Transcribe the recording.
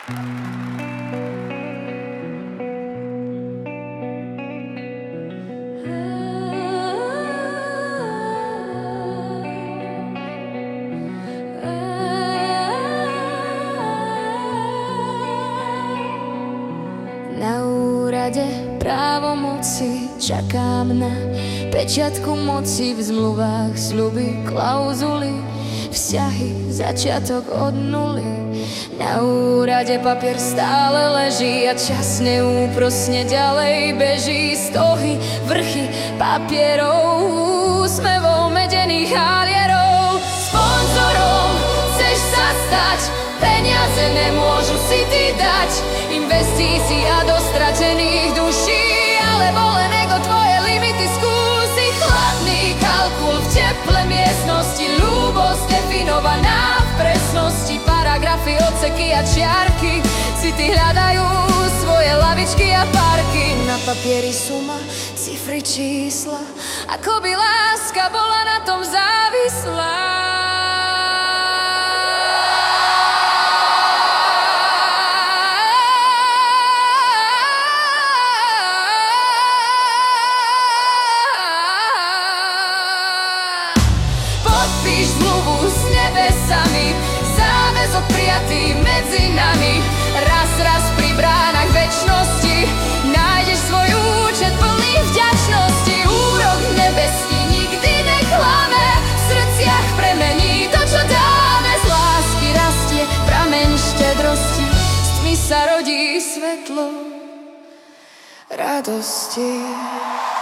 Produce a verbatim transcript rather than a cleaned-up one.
Na úrade právomoci čakám na pečiatku moci, v zmluvách sľuby, klauzuly, vzťahy, začiatok od nuly. Na úrade papier stále leží a čas neúprosne ďalej beží. Stohy, vrchy papierov, úsmevov medených halierov. Sponzorom chceš sa stať, peniaze nemôžu si ty dať. Investícií a do stratených duší, alebo len ego tvoje limity skúsi. Chladný kalkul v teple miestnosti, ľúbosť definovaná v presnosti. Paragrafy, odseky a čiarky si ty hľadajú svoje lavičky a parky. Na papieri suma, cifry, čísla, ako by láska bola na tom závislá. Podpíš zmluvu s nebesami, záväzok prijatý medzi nami. Raz, raz pri bránach večnosti nájdeš svoj účet plný vďačnosti. Úrok nebeský nikdy neklame, v srdciach premení to, čo dáme. Z lásky rastie prameň štedrosti, s tmy sa rodí svetlo radosti.